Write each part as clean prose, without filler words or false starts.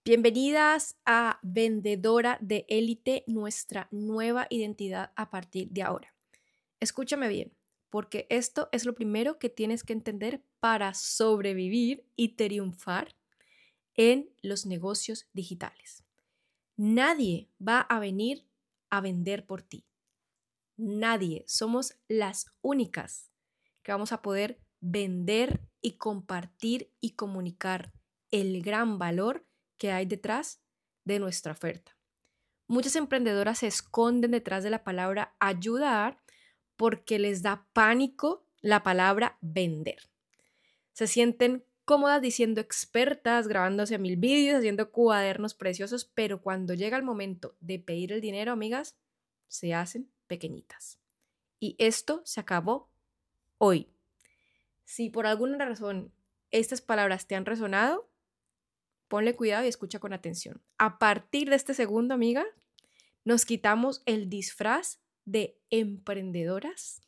Bienvenidas a Vendedora de Élite, nuestra nueva identidad a partir de ahora. Escúchame bien, porque esto es lo primero que tienes que entender para sobrevivir y triunfar en los negocios digitales. Nadie va a venir a vender por ti. Nadie. Somos las únicas que vamos a poder vender y compartir y comunicar el gran valor que hay detrás de nuestra oferta. Muchas emprendedoras se esconden detrás de la palabra ayudar porque les da pánico la palabra vender. Se sienten cómodas diciendo expertas, grabándose 1000 vídeos, haciendo cuadernos preciosos, pero cuando llega el momento de pedir el dinero, amigas, se hacen pequeñitas. Y esto se acabó hoy. Si por alguna razón estas palabras te han resonado, ponle cuidado y escucha con atención. A partir de este segundo, amiga, nos quitamos el disfraz de emprendedoras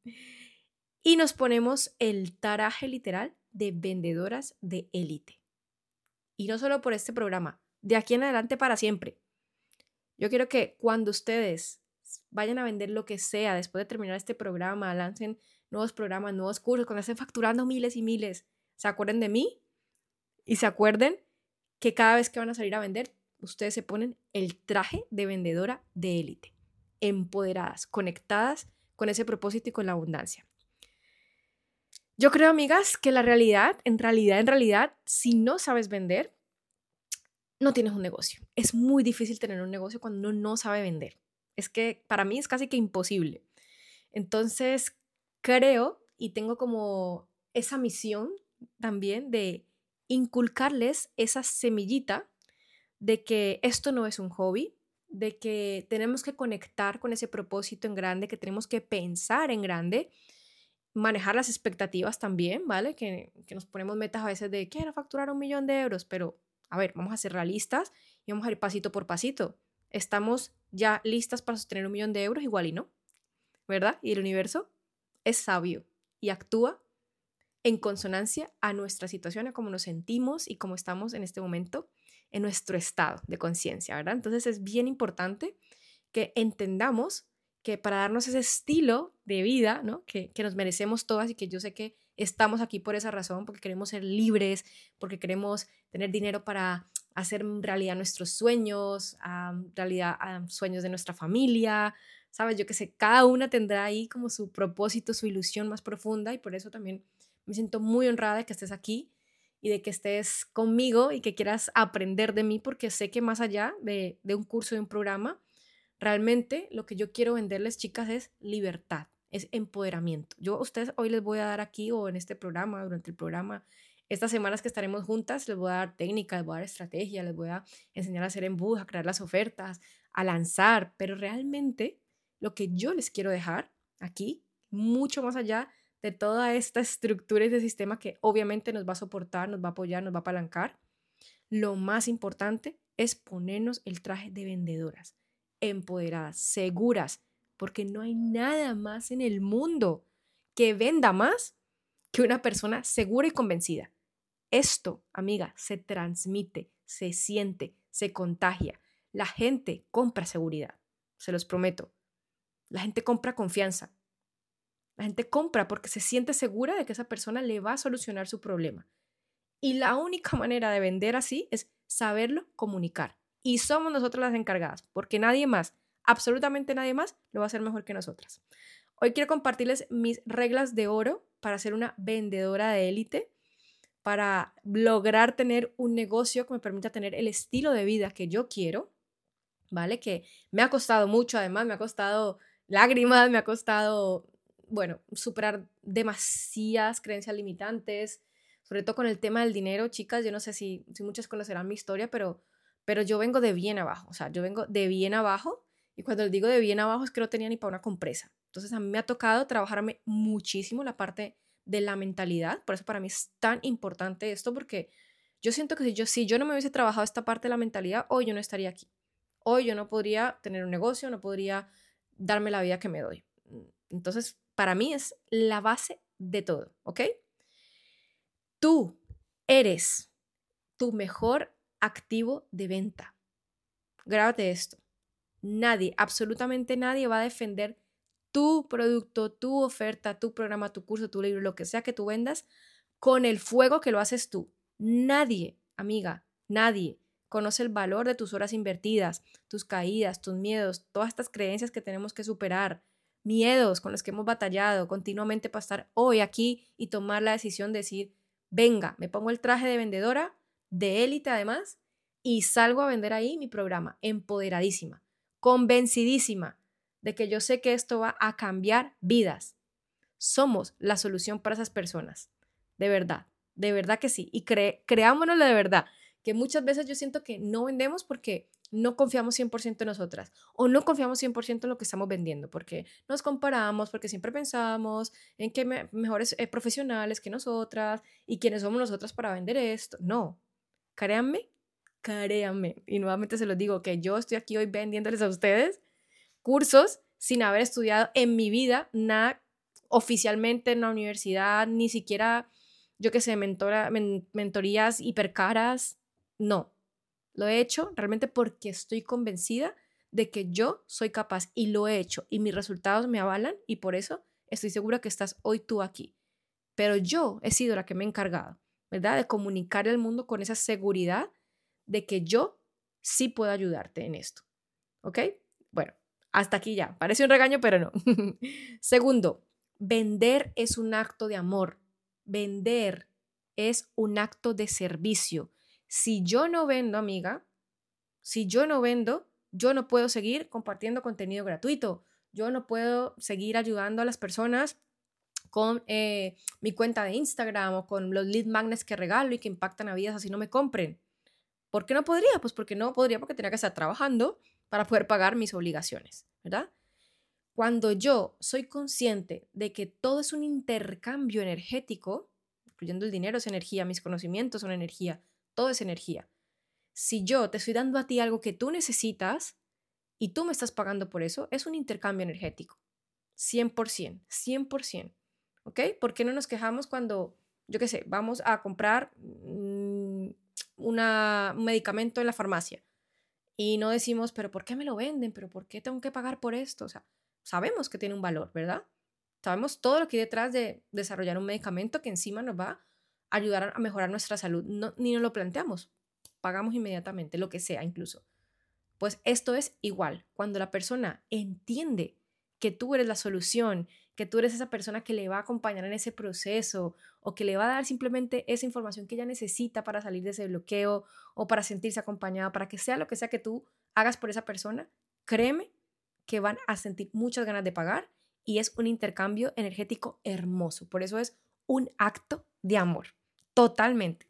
y nos ponemos el traje literal de vendedoras de élite. Y no solo por este programa, de aquí en adelante para siempre. Yo quiero que cuando ustedes vayan a vender lo que sea después de terminar este programa, lancen nuevos programas, nuevos cursos, cuando estén facturando miles y miles, se acuerden de mí y se acuerden que cada vez que van a salir a vender, ustedes se ponen el traje de vendedora de élite, empoderadas, conectadas con ese propósito y con la abundancia. Yo creo, amigas, que la realidad, en realidad, si no sabes vender, no tienes un negocio. Es muy difícil tener un negocio cuando uno no sabe vender. Es que para mí es casi que imposible. Entonces, creo y tengo como esa misión también de inculcarles esa semillita de que esto no es un hobby, de que tenemos que conectar con ese propósito en grande, que tenemos que pensar en grande, manejar las expectativas también, ¿vale? Que nos ponemos metas a veces de quiero facturar 1.000.000 de euros, pero a ver, vamos a ser realistas y vamos a ir pasito por pasito. ¿Estamos ya listas para sostener 1.000.000 de euros? Igual y no, ¿verdad? Y el universo es sabio y actúa en consonancia a nuestra situación, a cómo nos sentimos y cómo estamos en este momento en nuestro estado de conciencia, ¿verdad? Entonces es bien importante que entendamos que para darnos ese estilo de vida, ¿no? que nos merecemos todas y que yo sé que estamos aquí por esa razón, porque queremos ser libres, porque queremos tener dinero para hacer realidad nuestros sueños, realidad sueños de nuestra familia, ¿sabes? Yo que sé, cada una tendrá ahí como su propósito, su ilusión más profunda y por eso también me siento muy honrada de que estés aquí y de que estés conmigo y que quieras aprender de mí porque sé que más allá de un curso, de un programa, realmente lo que yo quiero venderles, chicas, es libertad, es empoderamiento. Yo a ustedes hoy les voy a dar aquí o en este programa, durante el programa, estas semanas que estaremos juntas, les voy a dar técnicas, les voy a dar estrategia, les voy a enseñar a hacer embudos, a crear las ofertas, a lanzar, pero realmente lo que yo les quiero dejar aquí, mucho más allá de toda esta estructura y de sistema que obviamente nos va a soportar, nos va a apoyar, nos va a apalancar, lo más importante es ponernos el traje de vendedoras, empoderadas, seguras, porque no hay nada más en el mundo que venda más que una persona segura y convencida. Esto, amiga, se transmite, se siente, se contagia. La gente compra seguridad, se los prometo. La gente compra confianza. La gente compra porque se siente segura de que esa persona le va a solucionar su problema. Y la única manera de vender así es saberlo comunicar. Y somos nosotras las encargadas, porque nadie más, absolutamente nadie más, lo va a hacer mejor que nosotras. Hoy quiero compartirles mis reglas de oro para ser una vendedora de élite, para lograr tener un negocio que me permita tener el estilo de vida que yo quiero, ¿vale? Que me ha costado mucho, además, me ha costado lágrimas, me ha costado, bueno, superar demasiadas creencias limitantes, sobre todo con el tema del dinero, chicas, yo no sé si muchas conocerán mi historia, pero yo vengo de bien abajo, o sea, yo vengo de bien abajo, y cuando les digo de bien abajo es que no tenía ni para una compresa. Entonces a mí me ha tocado trabajarme muchísimo la parte de la mentalidad, por eso para mí es tan importante esto, porque yo siento que si yo no me hubiese trabajado esta parte de la mentalidad, hoy yo no estaría aquí. Hoy yo no podría tener un negocio, no podría darme la vida que me doy. Entonces, para mí es la base de todo, ¿ok? Tú eres tu mejor activo de venta. Grábate esto. Nadie, absolutamente nadie va a defender tu producto, tu oferta, tu programa, tu curso, tu libro, lo que sea que tú vendas, con el fuego que lo haces tú. Nadie, amiga, nadie conoce el valor de tus horas invertidas, tus caídas, tus miedos, todas estas creencias que tenemos que superar, miedos con los que hemos batallado continuamente para estar hoy aquí y tomar la decisión de decir, venga, me pongo el traje de vendedora, de élite además, y salgo a vender ahí mi programa, empoderadísima, convencidísima de que yo sé que esto va a cambiar vidas. Somos la solución para esas personas. De verdad que sí. Y creámonoslo de verdad, que muchas veces yo siento que no vendemos porque no confiamos 100% en nosotras o no confiamos 100% en lo que estamos vendiendo, porque nos comparamos, porque siempre pensamos en que mejores profesionales que nosotras y quiénes somos nosotras para vender esto. No, créanme, créanme. Y nuevamente se los digo, que yo estoy aquí hoy vendiéndoles a ustedes cursos sin haber estudiado en mi vida nada oficialmente en la universidad, ni siquiera, yo qué sé, mentorías hipercaras. No, lo he hecho realmente porque estoy convencida de que yo soy capaz y lo he hecho y mis resultados me avalan y por eso estoy segura que estás hoy tú aquí. Pero yo he sido la que me he encargado, ¿verdad? De comunicar al mundo con esa seguridad de que yo sí puedo ayudarte en esto. ¿Ok? Bueno, hasta aquí ya. Parece un regaño, pero no. Segundo, vender es un acto de amor. Vender es un acto de servicio. Si yo no vendo, amiga, si yo no vendo, yo no puedo seguir compartiendo contenido gratuito. Yo no puedo seguir ayudando a las personas con mi cuenta de Instagram o con los lead magnets que regalo y que impactan a vidas así no me compren. ¿Por qué no podría? Pues porque no podría, porque tenía que estar trabajando para poder pagar mis obligaciones, ¿verdad? Cuando yo soy consciente de que todo es un intercambio energético, incluyendo el dinero es energía, mis conocimientos son energía, todo es energía. Si yo te estoy dando a ti algo que tú necesitas y tú me estás pagando por eso, es un intercambio energético. 100%, 100%. ¿Ok? ¿Por qué no nos quejamos cuando, yo qué sé, vamos a comprar un medicamento en la farmacia y no decimos, pero ¿por qué me lo venden? ¿Pero por qué tengo que pagar por esto? O sea, sabemos que tiene un valor, ¿verdad? Sabemos todo lo que hay detrás de desarrollar un medicamento que encima nos va a ayudar a mejorar nuestra salud. No, ni nos lo planteamos, pagamos inmediatamente, lo que sea incluso. Pues esto es igual, cuando la persona entiende que tú eres la solución, que tú eres esa persona que le va a acompañar en ese proceso o que le va a dar simplemente esa información que ella necesita para salir de ese bloqueo o para sentirse acompañada, para que sea lo que sea que tú hagas por esa persona, créeme que van a sentir muchas ganas de pagar y es un intercambio energético hermoso. Por eso es un acto de amor, totalmente.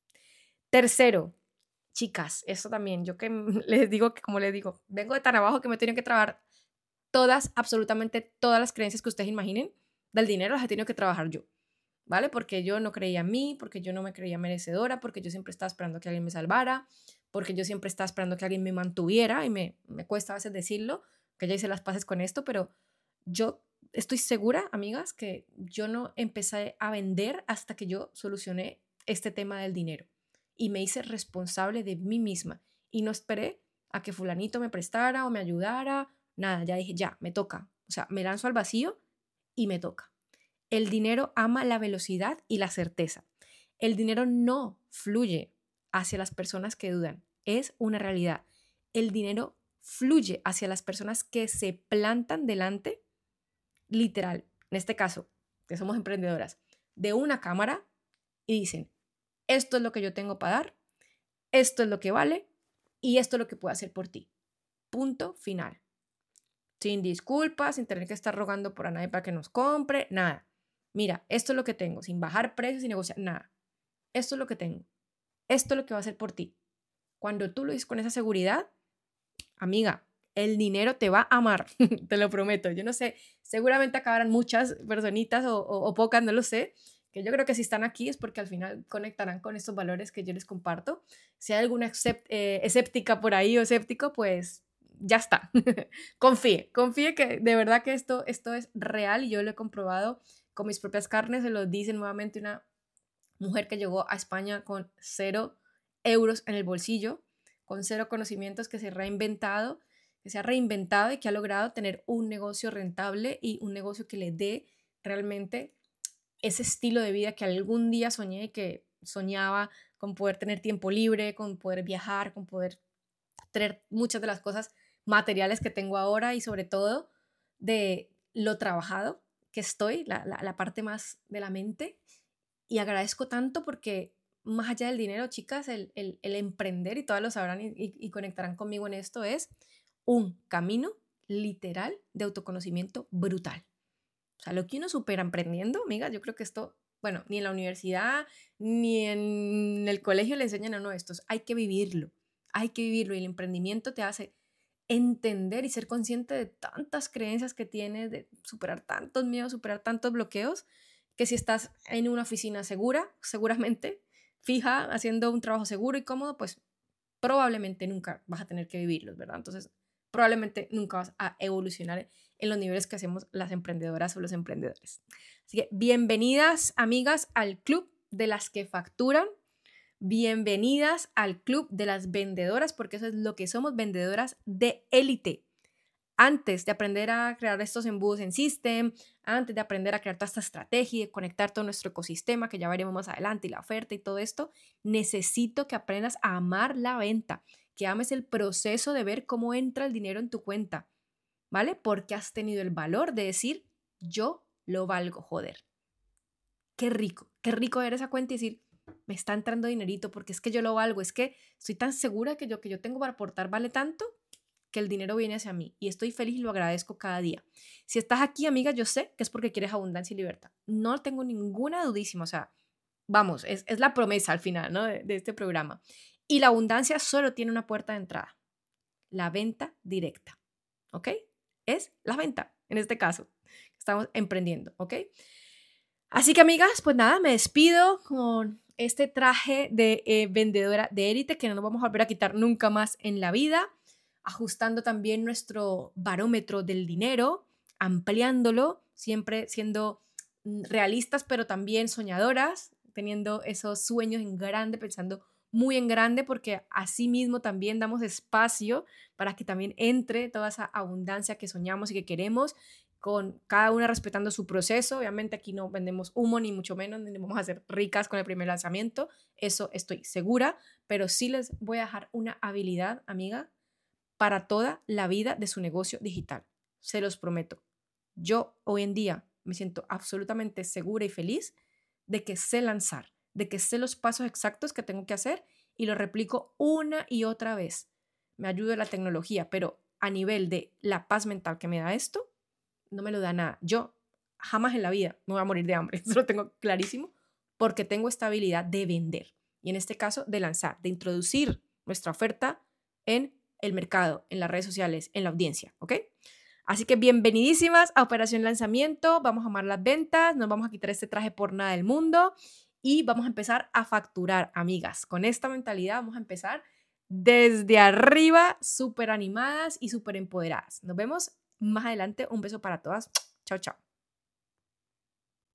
Tercero, chicas, eso también, yo que les digo que, como les digo, vengo de tan abajo que me tienen que trabajar todas, absolutamente todas las creencias que ustedes imaginen del dinero, las he tenido que trabajar yo, ¿vale? Porque yo no creía en mí, porque yo no me creía merecedora, porque yo siempre estaba esperando que alguien me salvara, porque yo siempre estaba esperando que alguien me mantuviera y me cuesta a veces decirlo, que ya hice las paces con esto, pero yo estoy segura, amigas, que yo no empecé a vender hasta que yo solucioné este tema del dinero y me hice responsable de mí misma y no esperé a que fulanito me prestara o me ayudara, nada, ya dije, ya, me toca, o sea, me lanzo al vacío y me toca. El dinero ama la velocidad y la certeza. El dinero no fluye hacia las personas que dudan, es una realidad. El dinero fluye hacia las personas que se plantan delante, literal, en este caso, que somos emprendedoras, de una cámara y dicen, esto es lo que yo tengo para dar, esto es lo que vale y esto es lo que puedo hacer por ti. Punto final. Sin disculpas, sin tener que estar rogando por a nadie para que nos compre, nada. Mira, esto es lo que tengo, sin bajar precios, sin negociar, nada. Esto es lo que tengo. Esto es lo que va a hacer por ti. Cuando tú lo dices con esa seguridad, amiga, el dinero te va a amar, te lo prometo. Yo no sé, seguramente acabarán muchas personitas o pocas, no lo sé, que yo creo que si están aquí es porque al final conectarán con estos valores que yo les comparto. Si hay alguna escéptica por ahí o escéptico, pues ya está. confíe que de verdad que esto es real y yo lo he comprobado con mis propias carnes. Se lo dice nuevamente una mujer que llegó a España con cero euros en el bolsillo, con cero conocimientos, que se ha reinventado y que ha logrado tener un negocio rentable y un negocio que le dé realmente ese estilo de vida que algún día soñé, que soñaba con poder tener tiempo libre, con poder viajar, con poder tener muchas de las cosas materiales que tengo ahora y sobre todo de lo trabajado que estoy, la parte más de la mente. Y agradezco tanto porque más allá del dinero, chicas, el emprender, y todas lo sabrán y conectarán conmigo en esto, es un camino literal de autoconocimiento brutal. O sea, lo que uno supera emprendiendo, amigas, yo creo que esto, bueno, ni en la universidad ni en el colegio le enseñan a uno esto. Hay que vivirlo, y el emprendimiento te hace entender y ser consciente de tantas creencias que tienes, de superar tantos miedos, superar tantos bloqueos, que si estás en una oficina segura, seguramente, fija, haciendo un trabajo seguro y cómodo, pues probablemente nunca vas a tener que vivirlos, ¿verdad? Entonces, probablemente nunca vas a evolucionar en los niveles que hacemos las emprendedoras o los emprendedores. Así que bienvenidas, amigas, al club de las que facturan. Bienvenidas al club de las vendedoras, porque eso es lo que somos, vendedoras de élite. Antes de aprender a crear estos embudos en System, antes de aprender a crear toda esta estrategia y de conectar todo nuestro ecosistema, que ya veremos más adelante, y la oferta y todo esto, necesito que aprendas a amar la venta, que ames el proceso de ver cómo entra el dinero en tu cuenta, ¿vale? Porque has tenido el valor de decir, yo lo valgo, joder. Qué rico ver esa cuenta y decir, me está entrando dinerito porque es que yo lo valgo, es que estoy tan segura que yo tengo para aportar vale tanto que el dinero viene hacia mí y estoy feliz y lo agradezco cada día. Si estás aquí, amiga, yo sé que es porque quieres abundancia y libertad. No tengo ninguna dudísima, o sea, vamos, es la promesa al final, ¿no? de este programa. Y la abundancia solo tiene una puerta de entrada, la venta directa, ¿ok? Es la venta, en este caso, estamos emprendiendo, ¿ok? Así que, amigas, pues nada, me despido con este traje de vendedora de élite que no nos vamos a volver a quitar nunca más en la vida, ajustando también nuestro barómetro del dinero, ampliándolo, siempre siendo realistas, pero también soñadoras, teniendo esos sueños en grande, pensando muy en grande, porque así mismo también damos espacio para que también entre toda esa abundancia que soñamos y que queremos, con cada una respetando su proceso. Obviamente aquí no vendemos humo, ni mucho menos, ni vamos a ser ricas con el primer lanzamiento, eso estoy segura, pero sí les voy a dejar una habilidad, amiga, para toda la vida de su negocio digital. Se los prometo. Yo hoy en día me siento absolutamente segura y feliz de que sé lanzar, de que sé los pasos exactos que tengo que hacer y lo replico una y otra vez. Me ayuda la tecnología, pero a nivel de la paz mental que me da esto, no me lo da nada. Yo jamás en la vida me voy a morir de hambre, eso lo tengo clarísimo, porque tengo esta habilidad de vender y en este caso de lanzar, de introducir nuestra oferta en el mercado, en las redes sociales, en la audiencia, ¿ok? Así que bienvenidísimas a Operación Lanzamiento, vamos a amar las ventas, nos vamos a quitar este traje por nada del mundo y vamos a empezar a facturar, amigas. Con esta mentalidad vamos a empezar desde arriba, súper animadas y súper empoderadas. Nos vemos más adelante. Un beso para todas. Chao, chao.